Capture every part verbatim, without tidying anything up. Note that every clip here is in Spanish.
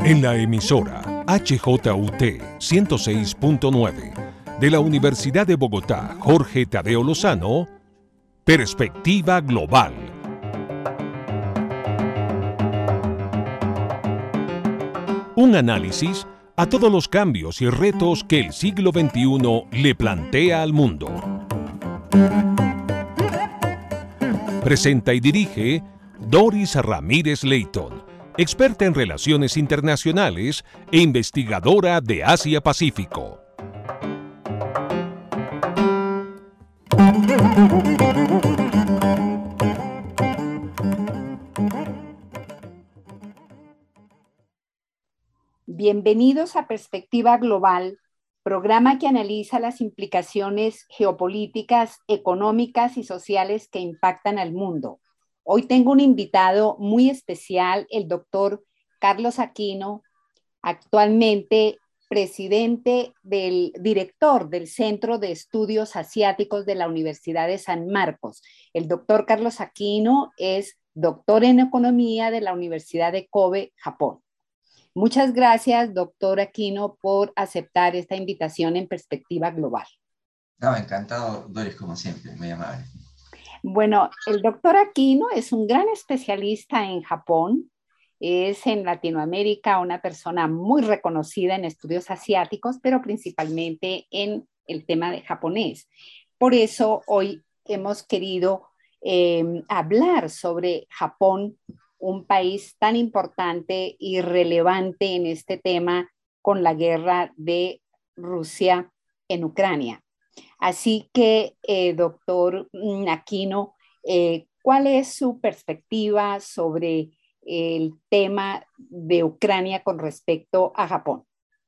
En la emisora H J U T ciento seis punto nueve de la Universidad de Bogotá, Jorge Tadeo Lozano, Perspectiva Global. Un análisis a todos los cambios y retos que el siglo veintiuno le plantea al mundo. Presenta y dirige Doris Ramírez Leighton, experta en relaciones internacionales e investigadora de Asia-Pacífico. Bienvenidos a Perspectiva Global, programa que analiza las implicaciones geopolíticas, económicas y sociales que impactan al mundo. Hoy tengo un invitado muy especial, el doctor Carlos Aquino, actualmente presidente del director del Centro de Estudios Asiáticos de la Universidad de San Marcos. El doctor Carlos Aquino es doctor en Economía de la Universidad de Kobe, Japón. Muchas gracias, doctor Aquino, por aceptar esta invitación en Perspectiva Global. No, encantado, Doris, como siempre, muy amable. Bueno, el doctor Aquino es un gran especialista en Japón, es en Latinoamérica una persona muy reconocida en estudios asiáticos, pero principalmente en el tema de japonés. Por eso hoy hemos querido eh, hablar sobre Japón, un país tan importante y relevante en este tema con la guerra de Rusia en Ucrania. Así que, eh, doctor Aquino, eh, ¿cuál es su perspectiva sobre el tema de Ucrania con respecto a Japón?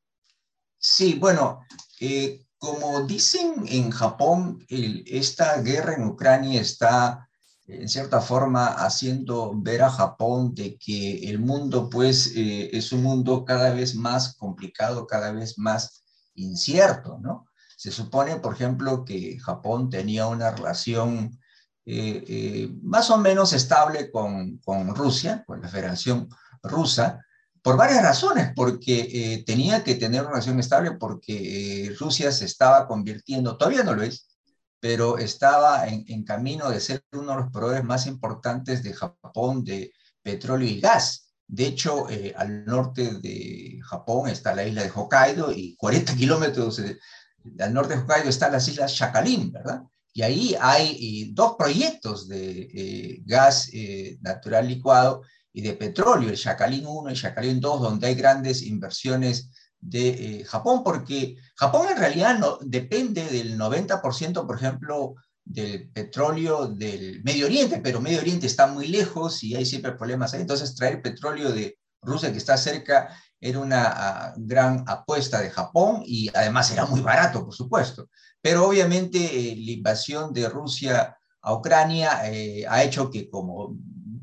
Sí, bueno, eh, como dicen en Japón, el, esta guerra en Ucrania está en cierta forma haciendo ver a Japón de que el mundo pues eh, es un mundo cada vez más complicado, cada vez más incierto, ¿no? Se supone, por ejemplo, que Japón tenía una relación eh, eh, más o menos estable con, con Rusia, con la Federación Rusa, por varias razones, porque eh, tenía que tener una relación estable porque eh, Rusia se estaba convirtiendo, todavía no lo es, pero estaba en, en camino de ser uno de los proveedores más importantes de Japón de petróleo y gas. De hecho, eh, al norte de Japón está la isla de Hokkaido y cuarenta kilómetros eh, al norte de Hokkaido están las islas Sakhalin, ¿verdad? Y ahí hay eh, dos proyectos de eh, gas eh, natural licuado y de petróleo, el Sakhalin uno y Sakhalin dos, donde hay grandes inversiones de eh, Japón, porque Japón en realidad no, depende del noventa por ciento, por ejemplo, del petróleo del Medio Oriente, pero Medio Oriente está muy lejos y hay siempre problemas ahí. Entonces traer petróleo de Rusia, que está cerca, era una uh, gran apuesta de Japón y además era muy barato, por supuesto. Pero obviamente eh, la invasión de Rusia a Ucrania eh, ha hecho que, como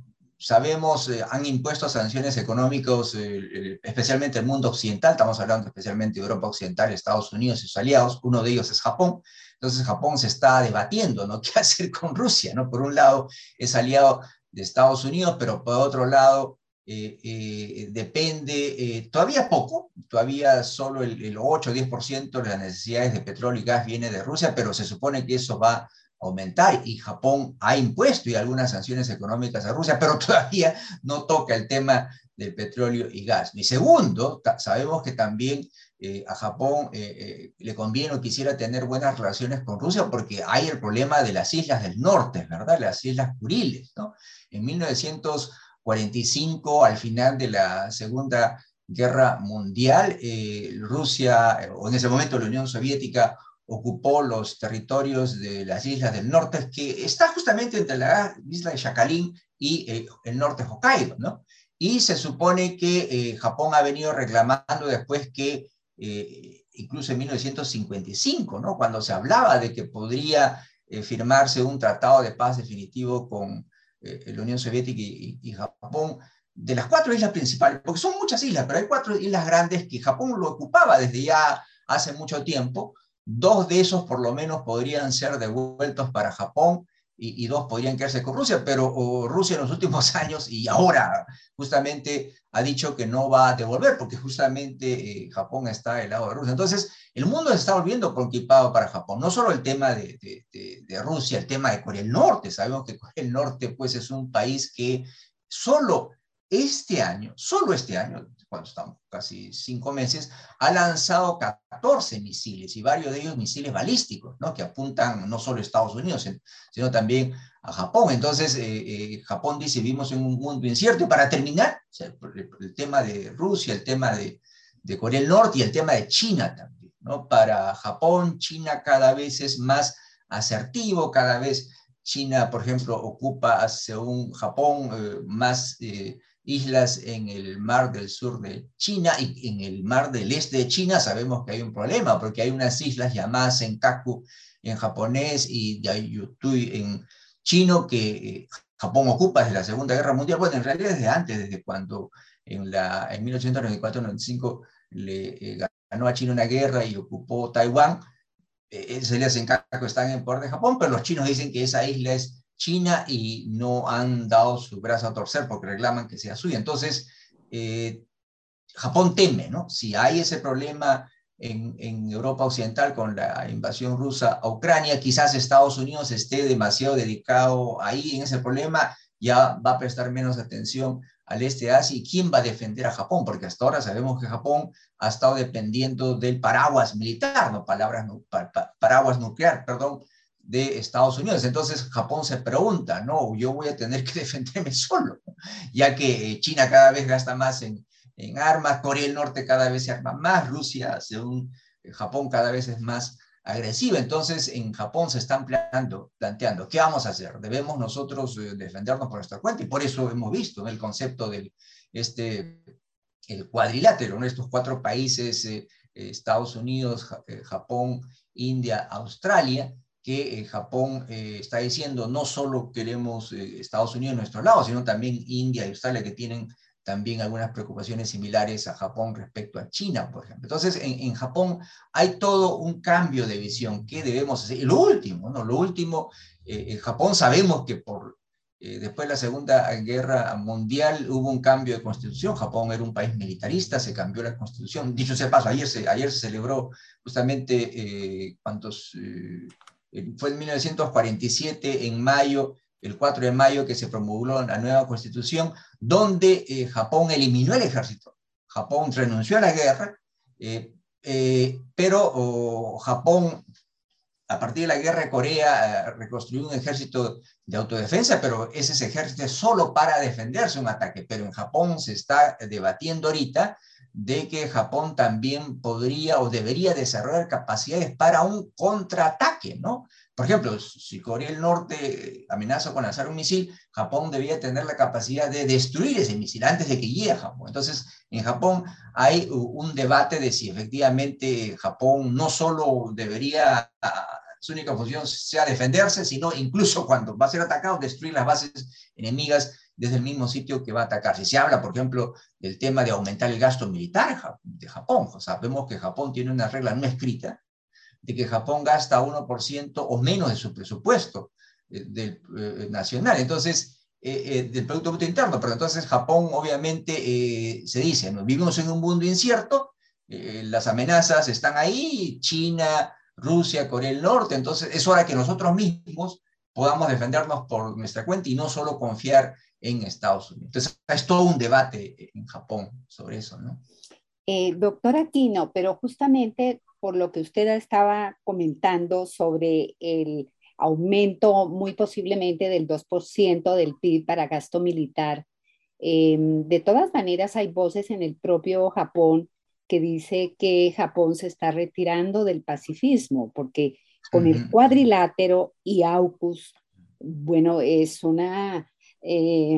sabemos, eh, han impuesto sanciones económicas, eh, especialmente el mundo occidental, estamos hablando especialmente de Europa Occidental, Estados Unidos y sus aliados, uno de ellos es Japón. Entonces Japón se está debatiendo, ¿no?, qué hacer con Rusia, ¿no? Por un lado es aliado de Estados Unidos, pero por otro lado eh, eh, depende, eh, todavía poco, todavía solo el, el ocho o diez por ciento de las necesidades de petróleo y gas viene de Rusia, pero se supone que eso va aumentar y Japón ha impuesto y algunas sanciones económicas a Rusia, pero todavía no toca el tema del petróleo y gas. Y segundo, sabemos que también eh, a Japón eh, eh, le conviene o quisiera tener buenas relaciones con Rusia porque hay el problema de las islas del norte, ¿verdad? Las islas Kuriles, ¿no? En mil novecientos cuarenta y cinco, al final de la Segunda Guerra Mundial, eh, Rusia, o en ese momento la Unión Soviética, ocupó los territorios de las islas del norte, que está justamente entre la isla de Sakhalin y eh, el norte de Hokkaido, ¿no? Y se supone que eh, Japón ha venido reclamando después que, eh, incluso en mil novecientos cincuenta y cinco, ¿no?, cuando se hablaba de que podría eh, firmarse un tratado de paz definitivo con eh, la Unión Soviética y, y, y Japón, de las cuatro islas principales, porque son muchas islas, pero hay cuatro islas grandes que Japón lo ocupaba desde ya hace mucho tiempo. Dos de esos por lo menos podrían ser devueltos para Japón y, y dos podrían quedarse con Rusia, pero o Rusia en los últimos años y ahora justamente ha dicho que no va a devolver, porque justamente eh, Japón está del lado de Rusia. Entonces, el mundo se está volviendo preocupado para Japón, no solo el tema de, de, de, de Rusia, el tema de Corea del Norte. Sabemos que Corea del Norte pues, es un país que solo este año, solo este año, cuando estamos casi cinco meses, ha lanzado catorce misiles, y varios de ellos misiles balísticos, ¿no? Que apuntan no solo a Estados Unidos, sino también a Japón. Entonces, eh, eh, Japón dice, vivimos en un mundo incierto. Y para terminar, o sea, el, el tema de Rusia, el tema de, de Corea del Norte y el tema de China también, ¿no? Para Japón, China cada vez es más asertivo, cada vez China, por ejemplo, ocupa, según Japón, eh, más eh, islas en el mar del sur de China, y en el mar del este de China sabemos que hay un problema, porque hay unas islas llamadas Senkaku en japonés y Yayutui en chino que eh, Japón ocupa desde la Segunda Guerra Mundial. Bueno, en realidad desde antes, desde cuando en, la, en mil ochocientos noventa y cuatro noventa y cinco le eh, ganó a China una guerra y ocupó Taiwán. Eh, esas islas Senkaku están en poder de Japón, pero los chinos dicen que esa isla es China y no han dado su brazo a torcer porque reclaman que sea suya. Entonces, eh, Japón teme, ¿no? Si hay ese problema en, en Europa Occidental con la invasión rusa a Ucrania, quizás Estados Unidos esté demasiado dedicado ahí en ese problema, ya va a prestar menos atención al este de Asia. ¿Y quién va a defender a Japón? Porque hasta ahora sabemos que Japón ha estado dependiendo del paraguas militar, no palabras, pa, pa, paraguas nuclear, perdón, de Estados Unidos. Entonces Japón se pregunta, no, yo voy a tener que defenderme solo, ya que China cada vez gasta más en, en armas, Corea del Norte cada vez se arma más, Rusia, según Japón, cada vez es más agresiva. Entonces en Japón se están planteando, planteando ¿qué vamos a hacer? ¿Debemos nosotros eh, defendernos por nuestra cuenta? Y por eso hemos visto, ¿no?, el concepto del este, el cuadrilátero, ¿no?, estos cuatro países, eh, Estados Unidos, Japón, India, Australia, que eh, Japón eh, está diciendo no solo queremos eh, Estados Unidos a nuestro lado, sino también India y Australia, que tienen también algunas preocupaciones similares a Japón respecto a China, por ejemplo. Entonces, en, en Japón hay todo un cambio de visión. ¿Qué debemos hacer? Y lo último, ¿no? Lo último, eh, en Japón sabemos que por, eh, después de la Segunda Guerra Mundial hubo un cambio de constitución. Japón era un país militarista, se cambió la constitución. Dicho sea paso, ayer se, ayer se celebró justamente, eh, ¿cuántos...? Eh, fue en mil novecientos cuarenta y siete, en mayo, el cuatro de mayo, que se promulgó la nueva constitución, donde eh, Japón eliminó el ejército. Japón renunció a la guerra, eh, eh, pero oh, Japón, a partir de la guerra de Corea, eh, reconstruyó un ejército de autodefensa, pero ese ejército es solo para defenderse un ataque. Pero en Japón se está debatiendo ahorita de que Japón también podría o debería desarrollar capacidades para un contraataque, ¿no? Por ejemplo, si Corea del Norte amenaza con lanzar un misil, Japón debería tener la capacidad de destruir ese misil antes de que llegue a Japón. Entonces, en Japón hay un debate de si efectivamente Japón no solo debería, su única función sea defenderse, sino incluso cuando va a ser atacado, destruir las bases enemigas desde el mismo sitio que va a atacar. Si se habla, por ejemplo, del tema de aumentar el gasto militar de Japón, o sea, vemos que Japón tiene una regla no escrita de que Japón gasta uno por ciento o menos de su presupuesto eh, del, eh, nacional, entonces, eh, eh, del Producto Bruto Interno. Pero entonces Japón obviamente eh, se dice, ¿no?, vivimos en un mundo incierto, eh, las amenazas están ahí, China, Rusia, Corea del Norte, entonces es hora que nosotros mismos podamos defendernos por nuestra cuenta y no solo confiar en Estados Unidos. Entonces es todo un debate en Japón sobre eso, ¿no? Eh, doctor Aquino, pero justamente por lo que usted estaba comentando sobre el aumento muy posiblemente del dos por ciento del P I B para gasto militar, eh, de todas maneras hay voces en el propio Japón que dice que Japón se está retirando del pacifismo, porque con el cuadrilátero y AUKUS, bueno, es una eh,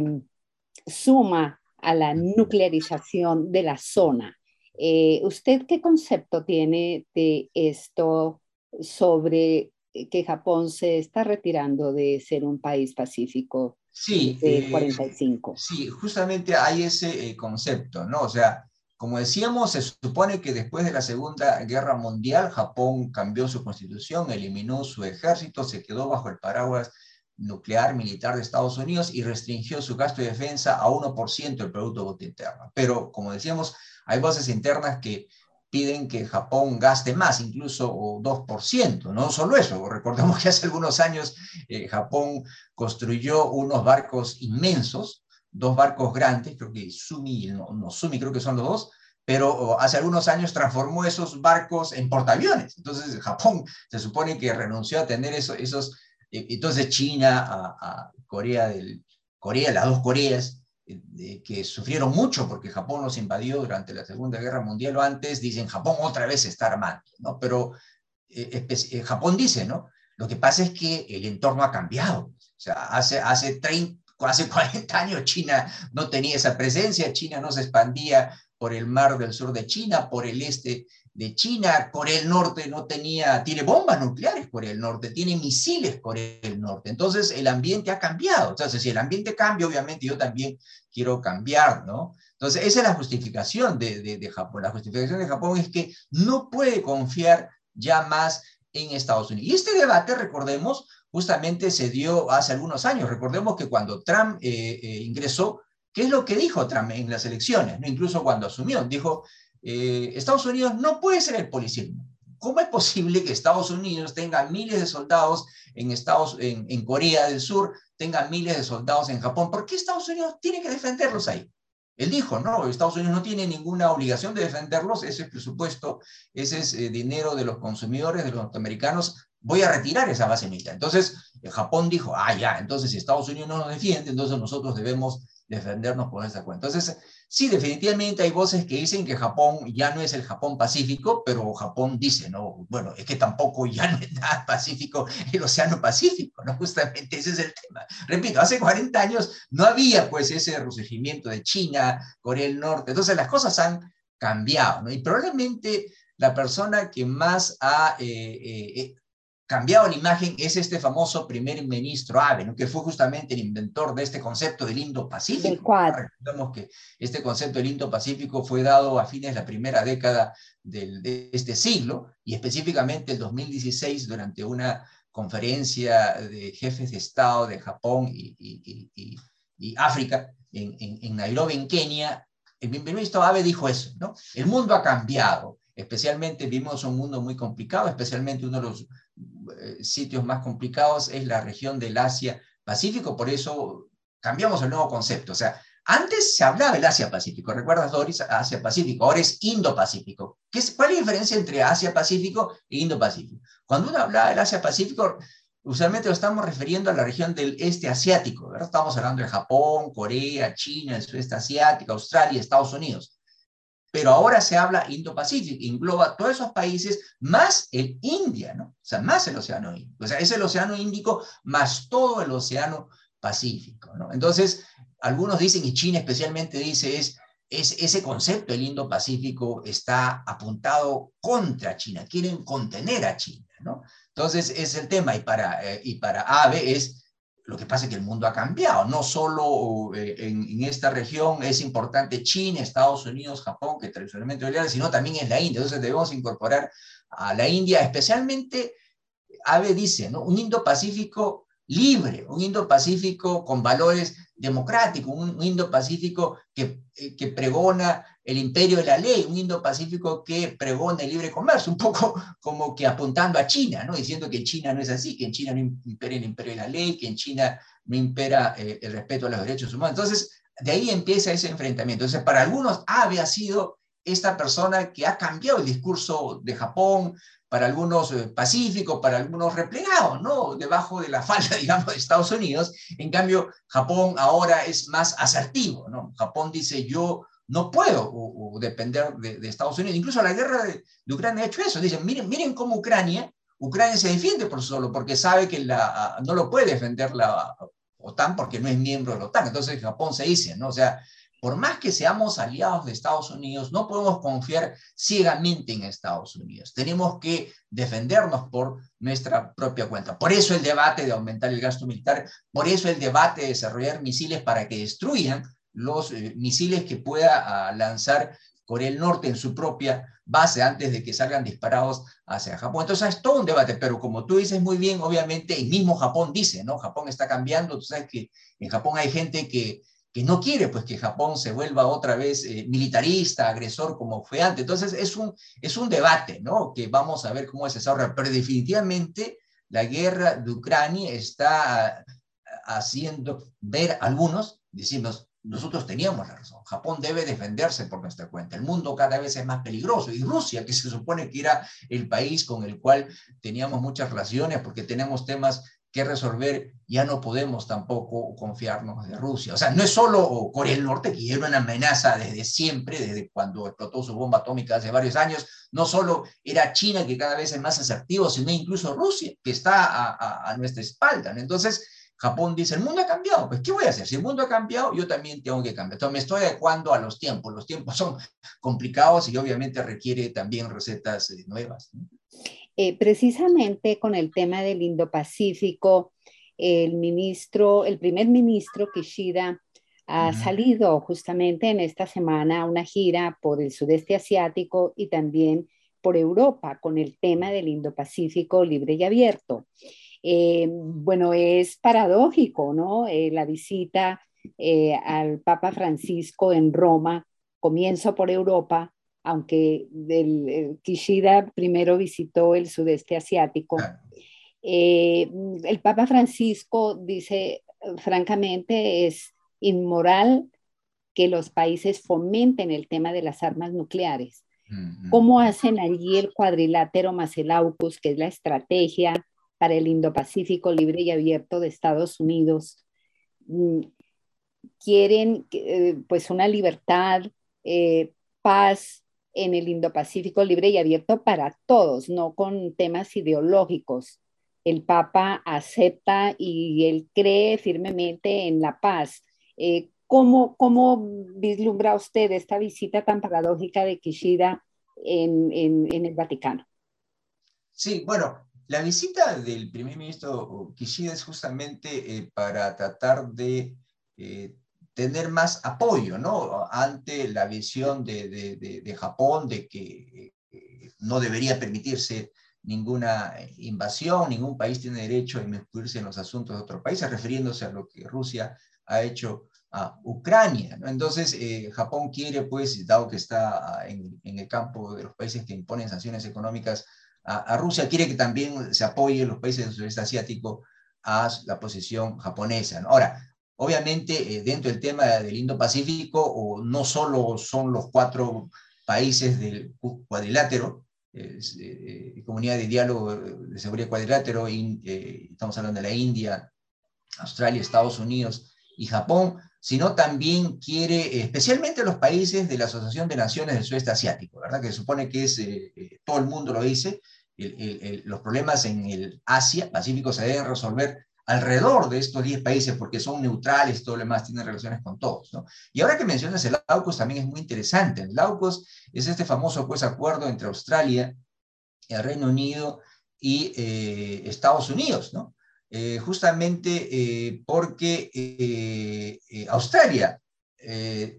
suma a la nuclearización de la zona. Eh, ¿Usted qué concepto tiene de esto sobre que Japón se está retirando de ser un país pacífico Sí, desde el eh, cuarenta y cinco? sí, justamente hay ese eh, concepto, ¿no? O sea, como decíamos, se supone que después de la Segunda Guerra Mundial, Japón cambió su constitución, eliminó su ejército, se quedó bajo el paraguas nuclear militar de Estados Unidos y restringió su gasto de defensa a uno por ciento del Producto Bruto Interno. Pero, como decíamos, hay voces internas que piden que Japón gaste más, incluso dos por ciento. No solo eso, recordemos que hace algunos años eh, Japón construyó unos barcos inmensos, dos barcos grandes, creo que Sumi y no, no, Sumi creo que son los dos, pero hace algunos años transformó esos barcos en portaaviones. Entonces Japón se supone que renunció a tener eso, esos, eh, entonces China, a, a Corea, del, Corea, las dos Coreas, eh, que sufrieron mucho porque Japón los invadió durante la Segunda Guerra Mundial o antes, dicen Japón otra vez se está armando, ¿no? Pero eh, eh, Japón dice, ¿no? Lo que pasa es que el entorno ha cambiado. O sea, hace, hace, treinta, hace cuarenta años China no tenía esa presencia, China no se expandía por el mar del sur de China, por el este de China, Corea del Norte no tenía, tiene bombas nucleares Corea del Norte, tiene misiles Corea del Norte, entonces el ambiente ha cambiado, entonces si el ambiente cambia, obviamente yo también quiero cambiar, ¿no? Entonces esa es la justificación de, de, de Japón, la justificación de Japón es que no puede confiar ya más en Estados Unidos. Y este debate, recordemos, justamente se dio hace algunos años, recordemos que cuando Trump eh, eh, ingresó, ¿qué es lo que dijo Trump en las elecciones? ¿No? Incluso cuando asumió, dijo, eh, Estados Unidos no puede ser el policismo. ¿Cómo es posible que Estados Unidos tenga miles de soldados en, Estados, en, en Corea del Sur, tenga miles de soldados en Japón? ¿Por qué Estados Unidos tiene que defenderlos ahí? Él dijo, no, Estados Unidos no tiene ninguna obligación de defenderlos, ese es presupuesto, ese es eh, dinero de los consumidores, de los norteamericanos, voy a retirar esa base militar. Entonces, el Japón dijo, ah, ya, entonces si Estados Unidos no nos defiende, entonces nosotros debemos defendernos por esta cuenta. Entonces, sí, definitivamente hay voces que dicen que Japón ya no es el Japón pacífico, pero Japón dice, no, bueno, es que tampoco ya no es nada pacífico el Océano Pacífico, ¿no? Justamente ese es el tema. Repito, hace cuarenta años no había pues ese resurgimiento de China, Corea del Norte, entonces las cosas han cambiado, ¿no? Y probablemente la persona que más ha eh, eh, cambiado la imagen es este famoso primer ministro Abe, ¿no? Que fue justamente el inventor de este concepto del Indo-Pacífico. Del Quad. Recordemos que este concepto del Indo-Pacífico fue dado a fines de la primera década del, de este siglo, y específicamente el dos mil dieciséis durante una conferencia de jefes de Estado de Japón y, y, y, y África en, en, en Nairobi, en Kenia, el primer ministro Abe dijo eso, ¿no? El mundo ha cambiado, especialmente vivimos un mundo muy complicado, especialmente uno de los sitios más complicados es la región del Asia-Pacífico, por eso cambiamos el nuevo concepto. O sea, antes se hablaba del Asia-Pacífico, ¿recuerdas, Doris? Asia-Pacífico, ahora es Indo-Pacífico. ¿Cuál es la diferencia entre Asia-Pacífico e Indo-Pacífico? Cuando uno habla del Asia-Pacífico, usualmente lo estamos refiriendo a la región del este asiático, ¿verdad? Estamos hablando de Japón, Corea, China, el sudeste asiático, Australia, Estados Unidos. Pero ahora se habla Indo-Pacífico, engloba todos esos países, más el India, ¿no? O sea, más el Océano Índico. O sea, es el Océano Índico más todo el Océano Pacífico, ¿no? Entonces, algunos dicen, y China especialmente dice, es, es ese concepto del Indo-Pacífico está apuntado contra China, quieren contener a China, ¿no? Entonces, es el tema, y para, eh, y para Abe es... Lo que pasa es que el mundo ha cambiado, no solo eh, en, en esta región es importante China, Estados Unidos, Japón, que tradicionalmente es, sino también en la India. Entonces debemos incorporar a la India, especialmente, Abe dice, ¿no? Un Indo-Pacífico libre, un Indo-Pacífico con valores democráticos, un, un Indo-Pacífico que, eh, que pregona el imperio de la ley, un Indo-Pacífico que pregona el libre comercio, un poco como que apuntando a China, ¿no? Diciendo que en China no es así, que en China no impera el imperio de la ley, que en China no impera eh, el respeto a los derechos humanos. Entonces, de ahí empieza ese enfrentamiento. Entonces, para algunos, Abe ha sido esta persona que ha cambiado el discurso de Japón, para algunos eh, pacífico, para algunos replegados, ¿no? Debajo de la falda, digamos, de Estados Unidos. En cambio, Japón ahora es más asertivo, ¿no? Japón dice, yo no puedo o, o depender de, de Estados Unidos. Incluso la guerra de, de Ucrania ha hecho eso. Dicen, miren, miren cómo Ucrania, Ucrania se defiende por solo, porque sabe que la, no lo puede defender la OTAN porque no es miembro de la OTAN. Entonces Japón se dice, ¿no? O sea, por más que seamos aliados de Estados Unidos, no podemos confiar ciegamente en Estados Unidos. Tenemos que defendernos por nuestra propia cuenta. Por eso el debate de aumentar el gasto militar, por eso el debate de desarrollar misiles para que destruyan los eh, misiles que pueda uh, lanzar Corea del Norte en su propia base antes de que salgan disparados hacia Japón. Entonces es todo un debate, pero como tú dices muy bien, obviamente el mismo Japón dice, ¿no? Japón está cambiando, tú sabes que en Japón hay gente que, que no quiere pues que Japón se vuelva otra vez eh, militarista, agresor como fue antes. Entonces es un, es un debate, ¿no? Que vamos a ver cómo se desarrolla, pero definitivamente la guerra de Ucrania está haciendo ver a algunos, decirnos, nosotros teníamos la razón, Japón debe defenderse por nuestra cuenta, el mundo cada vez es más peligroso, y Rusia, que se supone que era el país con el cual teníamos muchas relaciones, porque tenemos temas que resolver, ya no podemos tampoco confiarnos de Rusia. O sea, no es solo Corea del Norte, que era una amenaza desde siempre, desde cuando explotó su bomba atómica hace varios años, no solo era China, que cada vez es más asertivo, sino incluso Rusia, que está a, a, a nuestra espalda, ¿no? Entonces, Japón dice, el mundo ha cambiado, pues ¿qué voy a hacer? Si el mundo ha cambiado, yo también tengo que cambiar. Entonces me estoy adecuando a los tiempos. Los tiempos son complicados y obviamente requiere también recetas eh, nuevas, ¿no? Eh, precisamente con el tema del Indo-Pacífico, el ministro, el primer ministro Kishida ha uh-huh. salido justamente en esta semana a una gira por el sudeste asiático y también por Europa con el tema del Indo-Pacífico libre y abierto. Eh, bueno, es paradójico, ¿no? Eh, la visita eh, al Papa Francisco en Roma, comienzo por Europa, aunque el, el Kishida primero visitó el sudeste asiático. Eh, el Papa Francisco dice, francamente, es inmoral que los países fomenten el tema de las armas nucleares. ¿Cómo hacen allí el cuadrilátero más el AUKUS, que es la estrategia para el Indo-Pacífico libre y abierto de Estados Unidos? Quieren eh, pues una libertad, eh, paz en el Indo-Pacífico libre y abierto para todos, no con temas ideológicos. El Papa acepta y él cree firmemente en la paz. Eh, ¿cómo, ¿Cómo vislumbra usted esta visita tan paradójica de Kishida en, en, en el Vaticano? Sí, bueno, la visita del primer ministro Kishida es justamente eh, para tratar de eh, tener más apoyo, ¿no? Ante la visión de, de, de, de Japón de que eh, no debería permitirse ninguna invasión, ningún país tiene derecho a inmiscuirse en los asuntos de otros países, refiriéndose a lo que Rusia ha hecho a Ucrania, ¿no? Entonces, eh, Japón quiere, pues, dado que está en, en el campo de los países que imponen sanciones económicas a, a Rusia, quiere que también se apoye los países del sudeste asiático a la posición japonesa, ¿no? Ahora, obviamente, eh, dentro del tema del Indo-Pacífico, no solo son los cuatro países del cuadrilátero, eh, eh, Comunidad de Diálogo de Seguridad Cuadrilátero, in, eh, estamos hablando de la India, Australia, Estados Unidos y Japón, sino también quiere, especialmente los países de la Asociación de Naciones del Sudeste Asiático, ¿verdad? Que se supone que es, eh, todo el mundo lo dice, el, el, el, los problemas en el Asia, Pacífico, se deben resolver alrededor de estos diez países, porque son neutrales, todo lo demás tienen relaciones con todos, ¿no? Y ahora que mencionas el AUKUS también es muy interesante. El AUKUS es este famoso, pues, acuerdo entre Australia, el Reino Unido y eh, Estados Unidos, ¿no? Eh, justamente eh, porque eh, eh, Australia eh,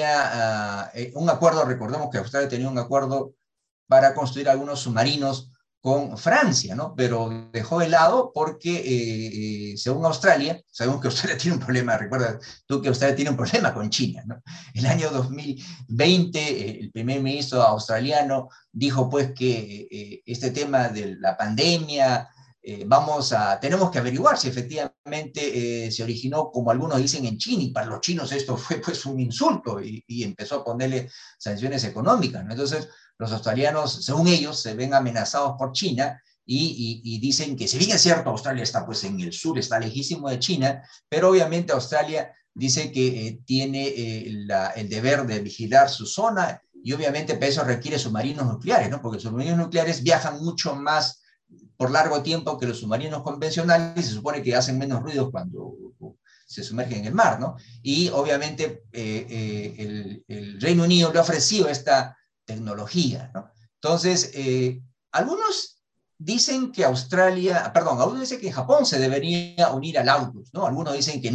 tenía uh, un acuerdo, recordemos que Australia tenía un acuerdo para construir algunos submarinos con Francia, ¿no? Pero dejó de lado porque, eh, eh, según Australia, sabemos que Australia tiene un problema, recuerda tú que Australia tiene un problema con China, ¿no? El año dos mil veinte, eh, el primer ministro australiano dijo, pues, que eh, este tema de la pandemia, eh, vamos a, tenemos que averiguar si efectivamente eh, se originó, como algunos dicen, en China, y para los chinos esto fue, pues, un insulto, y, y empezó a ponerle sanciones económicas, ¿no? Entonces, los australianos, según ellos, se ven amenazados por China y, y, y dicen que, si bien es cierto, Australia está, pues, en el sur, está lejísimo de China, pero obviamente Australia dice que eh, tiene eh, la, el deber de vigilar su zona, y obviamente para eso requiere submarinos nucleares, ¿no? Porque los submarinos nucleares viajan mucho más por largo tiempo que los submarinos convencionales, y se supone que hacen menos ruido cuando se sumergen en el mar, ¿no? Y obviamente eh, eh, el, el Reino Unido le ha ofrecido esta tecnología, ¿no? Entonces, eh, algunos dicen que Australia, perdón, algunos dicen que Japón se debería unir al AUKUS, ¿no? Algunos dicen que no,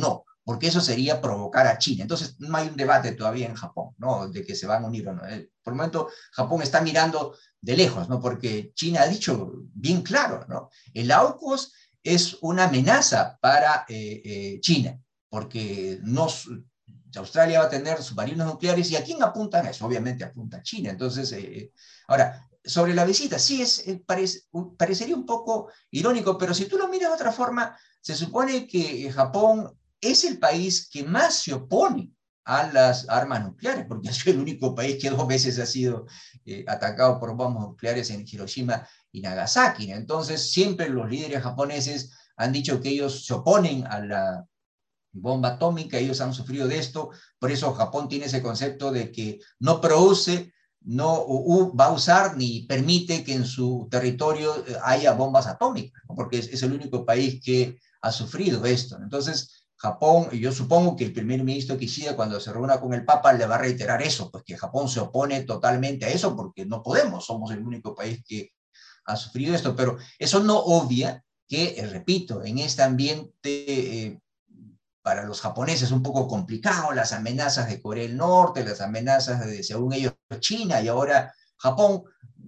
porque eso sería provocar a China. Entonces, no hay un debate todavía en Japón, ¿no?, de que se van a unir o no. Por el momento, Japón está mirando de lejos, ¿no?, porque China ha dicho bien claro, ¿no?, el AUKUS es una amenaza para eh, eh, China, porque no, Australia va a tener submarinos nucleares, ¿y a quién apuntan eso? Obviamente apunta a China. Entonces, eh, ahora, sobre la visita, sí, es, eh, parece, parecería un poco irónico, pero si tú lo miras de otra forma, se supone que Japón es el país que más se opone a las armas nucleares, porque ha sido el único país que dos veces ha sido eh, atacado por bombas nucleares en Hiroshima y Nagasaki. Entonces, siempre los líderes japoneses han dicho que ellos se oponen a la bomba atómica, ellos han sufrido de esto, por eso Japón tiene ese concepto de que no produce, no uh, va a usar ni permite que en su territorio haya bombas atómicas, ¿no?, porque es, es el único país que ha sufrido esto. Entonces, Japón, yo supongo que el primer ministro Kishida, cuando se reúna con el Papa, le va a reiterar eso, pues que Japón se opone totalmente a eso, porque no podemos, somos el único país que ha sufrido esto, pero eso no obvia que, eh, repito, en este ambiente eh, para los japoneses un poco complicado, las amenazas de Corea del Norte, las amenazas de, según ellos, China, y ahora Japón,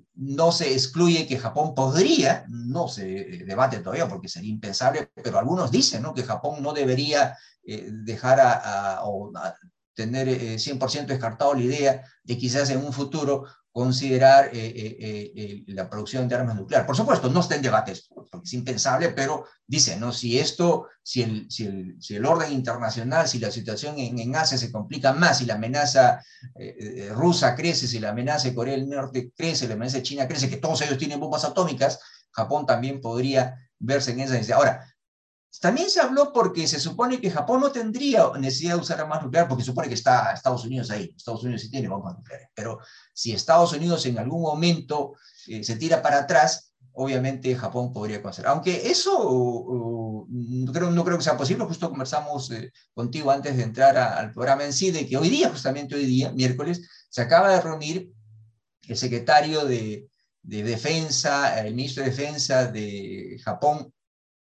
no se excluye que Japón podría, no se debate todavía porque sería impensable, pero algunos dicen, ¿no?, que Japón no debería eh, dejar a, a, o a tener eh, cien por ciento descartado la idea de quizás en un futuro considerar eh, eh, eh, la producción de armas nucleares. Por supuesto, no está en debate esto, porque es impensable, pero dice, ¿no?, si esto, si el, si el, si el orden internacional, si la situación en, en Asia se complica más, si la amenaza eh, eh, rusa crece, si la amenaza de Corea del Norte crece, la amenaza de China crece, que todos ellos tienen bombas atómicas, Japón también podría verse en esa necesidad. Ahora, también se habló porque se supone que Japón no tendría necesidad de usar armas nucleares porque se supone que está Estados Unidos ahí. Estados Unidos sí tiene bombas nucleares. Pero si Estados Unidos en algún momento eh, se tira para atrás, obviamente Japón podría considerar. Aunque eso uh, uh, no, creo, no creo que sea posible. Justo conversamos eh, contigo antes de entrar a, al programa en sí, de que hoy día, justamente hoy día, miércoles, se acaba de reunir el secretario de, de Defensa, el ministro de Defensa de Japón,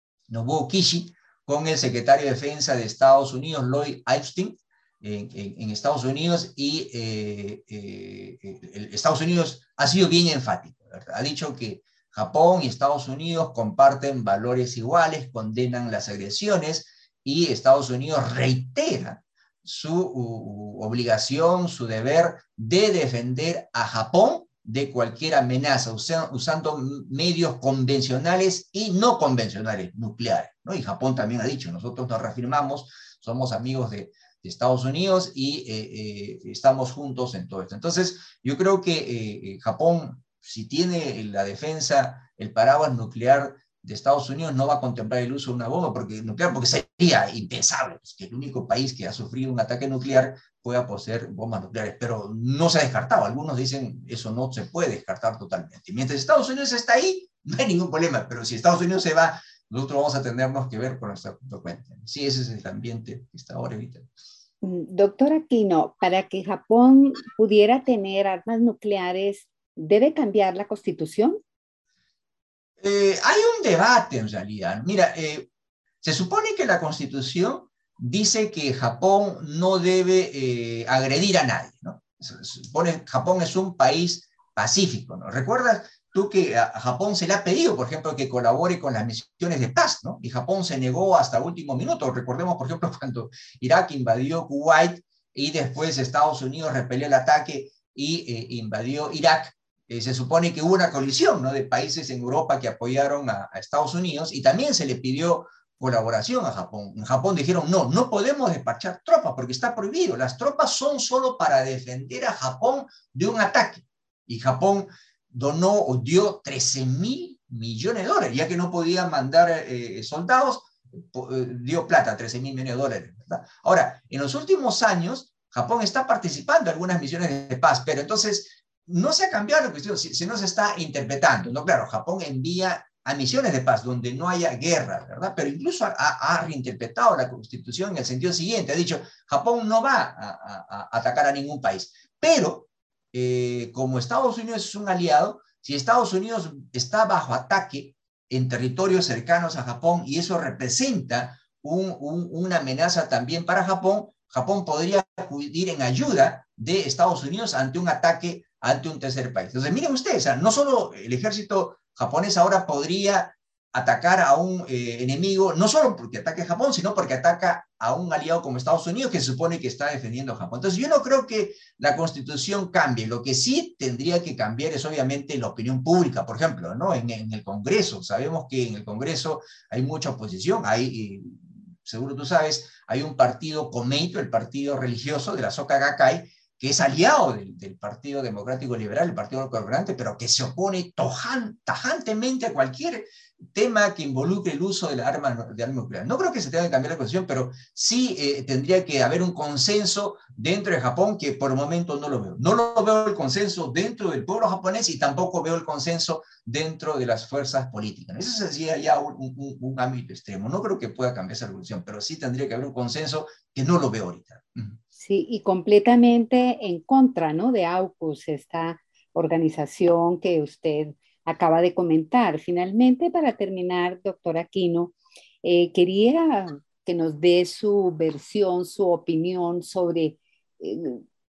Nobuo Kishi, con el secretario de Defensa de Estados Unidos, Lloyd Austin, en, en, en Estados Unidos, y eh, eh, el, Estados Unidos ha sido bien enfático, ¿verdad? Ha dicho que Japón y Estados Unidos comparten valores iguales, condenan las agresiones, y Estados Unidos reitera su uh, obligación, su deber de defender a Japón de cualquier amenaza, usa, usando medios convencionales y no convencionales, nucleares, ¿no? Y Japón también ha dicho, nosotros nos reafirmamos, somos amigos de, de Estados Unidos y eh, eh, estamos juntos en todo esto. Entonces, yo creo que eh, Japón, si tiene la defensa, el paraguas nuclear de Estados Unidos, no va a contemplar el uso de una bomba porque, nuclear, porque sería impensable, pues, que el único país que ha sufrido un ataque nuclear pueda poseer bombas nucleares, pero no se ha descartado. Algunos dicen eso no se puede descartar totalmente. Y mientras Estados Unidos está ahí, no hay ningún problema, pero si Estados Unidos se va, nosotros vamos a tenernos que ver con nuestra cuenta. Sí, ese es el ambiente que está ahora ahorita. Doctor Aquino, para que Japón pudiera tener armas nucleares, ¿debe cambiar la Constitución? Eh, hay un debate en realidad. Mira, eh, se supone que la Constitución dice que Japón no debe eh, agredir a nadie, ¿no? Se supone que Japón es un país pacífico, ¿no? ¿Recuerdas tú que a Japón se le ha pedido, por ejemplo, que colabore con las misiones de paz, ¿no? Y Japón se negó hasta último minuto. Recordemos, por ejemplo, cuando Irak invadió Kuwait y después Estados Unidos repelió el ataque y eh, invadió Irak. Eh, se supone que hubo una colisión, ¿no?, de países en Europa que apoyaron a, a Estados Unidos, y también se le pidió colaboración a Japón. En Japón dijeron, no, no podemos despachar tropas porque está prohibido. Las tropas son solo para defender a Japón de un ataque. Y Japón donó o dio trece mil millones de dólares, ya que no podían mandar eh, soldados, dio plata, trece mil millones de dólares, ¿verdad? Ahora, en los últimos años, Japón está participando en algunas misiones de paz, pero entonces no se ha cambiado la cuestión, si, si no se está interpretando, ¿no? Claro, Japón envía a misiones de paz donde no haya guerra, ¿verdad? Pero incluso ha, ha reinterpretado la Constitución en el sentido siguiente, ha dicho, Japón no va a, a, a atacar a ningún país, pero eh, como Estados Unidos es un aliado, si Estados Unidos está bajo ataque en territorios cercanos a Japón y eso representa un, un, una amenaza también para Japón, Japón podría acudir en ayuda de Estados Unidos ante un ataque ante un tercer país. Entonces, miren ustedes, o sea, no solo el ejército japonés ahora podría atacar a un eh, enemigo, no solo porque ataque a Japón, sino porque ataca a un aliado como Estados Unidos, que se supone que está defendiendo a Japón. Entonces, yo no creo que la Constitución cambie. Lo que sí tendría que cambiar es, obviamente, la opinión pública, por ejemplo, ¿no? En, en el Congreso. Sabemos que en el Congreso hay mucha oposición, hay... Eh, seguro tú sabes, hay un partido Komeito, el partido religioso de la Soka Gakkai, que es aliado del, del Partido Democrático Liberal, el Partido Gobernante, pero que se opone tojan, tajantemente a cualquier tema que involucre el uso de la arma, de arma nuclear. No creo que se tenga que cambiar la constitución, pero sí eh, tendría que haber un consenso dentro de Japón, que por el momento no lo veo. No lo veo el consenso dentro del pueblo japonés y tampoco veo el consenso dentro de las fuerzas políticas. Eso sería ya un, un, un ámbito extremo. No creo que pueda cambiar esa revolución, pero sí tendría que haber un consenso que no lo veo ahorita. Sí, y completamente en contra, ¿no? De AUKUS, esta organización que usted acaba de comentar. Finalmente, para terminar, doctor Aquino, eh, quería que nos dé su versión, su opinión sobre eh,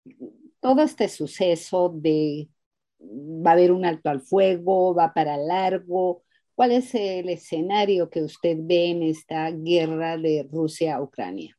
todo este suceso de va a haber un alto al fuego, va para largo. ¿Cuál es el escenario que usted ve en esta guerra de Rusia a Ucrania?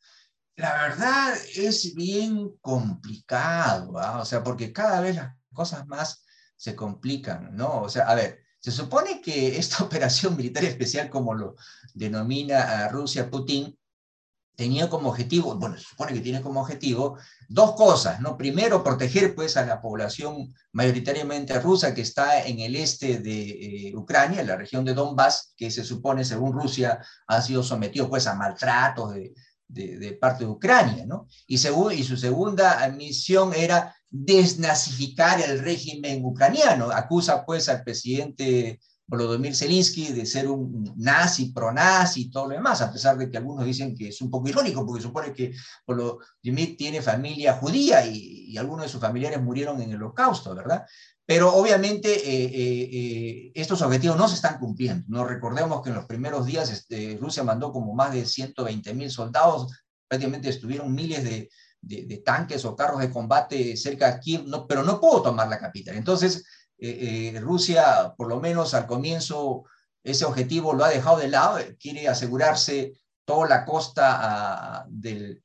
La verdad es bien complicado, ¿ah? O sea, porque cada vez las cosas más se complican, ¿no? O sea, a ver, se supone que esta operación militar especial, como lo denomina a Rusia Putin, tenía como objetivo, bueno, se supone que tiene como objetivo dos cosas, ¿no? Primero, proteger pues a la población mayoritariamente rusa que está en el este de eh, Ucrania, en la región de Donbass, que se supone, según Rusia, ha sido sometido pues a maltratos de, de, de parte de Ucrania, ¿no? Y, según, y su segunda misión era desnazificar el régimen ucraniano. Acusa pues al presidente Volodymyr Zelensky de ser un nazi, pro-nazi y todo lo demás, a pesar de que algunos dicen que es un poco irónico, porque supone que Volodymyr tiene familia judía y, y algunos de sus familiares murieron en el Holocausto, ¿verdad? Pero obviamente eh, eh, eh, estos objetivos no se están cumpliendo. No recordemos que en los primeros días este, Rusia mandó como más de ciento veinte mil soldados, prácticamente estuvieron miles de, de, de tanques o carros de combate cerca de Kiev, no, pero no pudo tomar la capital. Entonces, Eh, eh, Rusia, por lo menos al comienzo, ese objetivo lo ha dejado de lado, quiere asegurarse toda la costa a, del,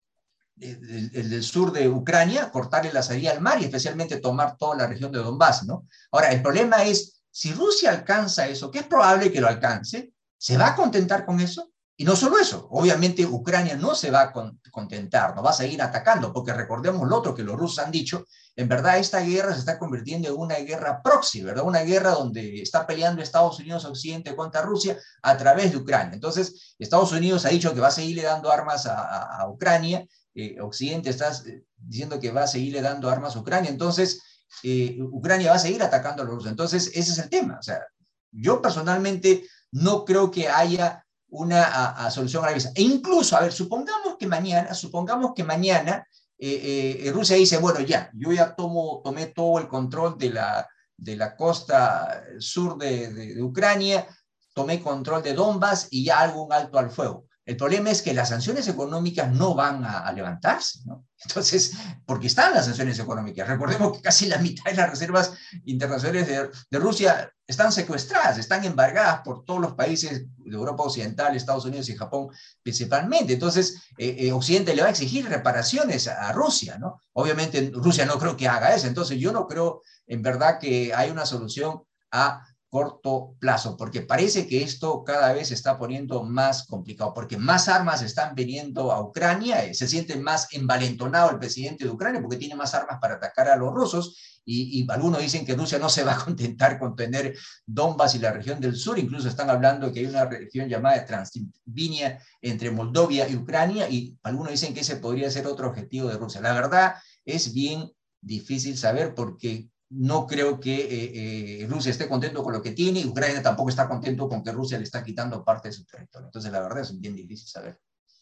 del, del sur de Ucrania, cortarle la salida al mar y especialmente tomar toda la región de Donbass, ¿no? Ahora, el problema es, si Rusia alcanza eso, que es probable que lo alcance, ¿se va a contentar con eso? Y no solo eso, obviamente Ucrania no se va a contentar, no va a seguir atacando, porque recordemos lo otro que los rusos han dicho, en verdad esta guerra se está convirtiendo en una guerra proxy, ¿verdad? Una guerra donde está peleando Estados Unidos Occidente contra Rusia a través de Ucrania. Entonces, Estados Unidos ha dicho que va a seguirle dando armas a, a, a Ucrania, eh, Occidente está diciendo que va a seguirle dando armas a Ucrania, entonces eh, Ucrania va a seguir atacando a los rusos. Entonces, ese es el tema. O sea, yo personalmente no creo que haya una a, a solución a la vista. E incluso, a ver, supongamos que mañana, supongamos que mañana eh, eh, Rusia dice, bueno, ya, yo ya tomo, tomé todo el control de la, de la costa sur de, de, de Ucrania, tomé control de Donbass y ya hago un alto al fuego. El problema es que las sanciones económicas no van a, a levantarse, ¿no? Entonces, porque están las sanciones económicas. Recordemos que casi la mitad de las reservas internacionales de, de Rusia están secuestradas, están embargadas por todos los países de Europa Occidental, Estados Unidos y Japón principalmente. Entonces, eh, eh, Occidente le va a exigir reparaciones a, a Rusia, ¿no? Obviamente Rusia no creo que haga eso. Entonces, yo no creo en verdad que hay una solución a corto plazo, porque parece que esto cada vez se está poniendo más complicado, porque más armas están viniendo a Ucrania, eh, se siente más envalentonado el presidente de Ucrania porque tiene más armas para atacar a los rusos, y, y algunos dicen que Rusia no se va a contentar con tener Donbass y la región del sur, incluso están hablando que hay una región llamada Transnistria entre Moldovia y Ucrania, y algunos dicen que ese podría ser otro objetivo de Rusia. La verdad es bien difícil saber porque no creo que eh, eh, Rusia esté contento con lo que tiene y Ucrania tampoco está contento con que Rusia le está quitando parte de su territorio. Entonces, la verdad es bien difícil saber.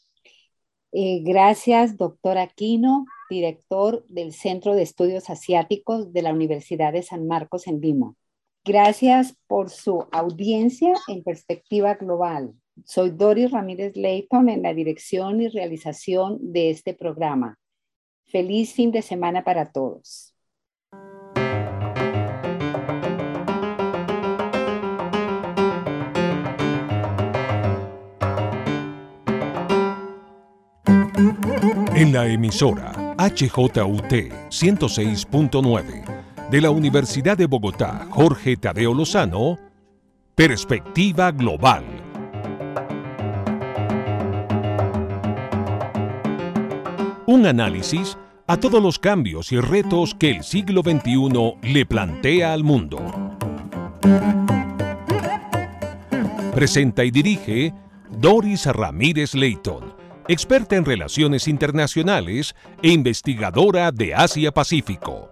Eh, gracias, doctor Aquino, director del Centro de Estudios Asiáticos de la Universidad de San Marcos en Lima. Gracias por su audiencia en Perspectiva Global. Soy Doris Ramírez Leighton en la dirección y realización de este programa. Feliz fin de semana para todos. En la emisora H J U T ciento seis punto nueve de la Universidad de Bogotá, Jorge Tadeo Lozano, Perspectiva Global. Un análisis a todos los cambios y retos que el siglo veintiuno le plantea al mundo. Presenta y dirige Doris Ramírez Leighton, experta en relaciones internacionales e investigadora de Asia-Pacífico.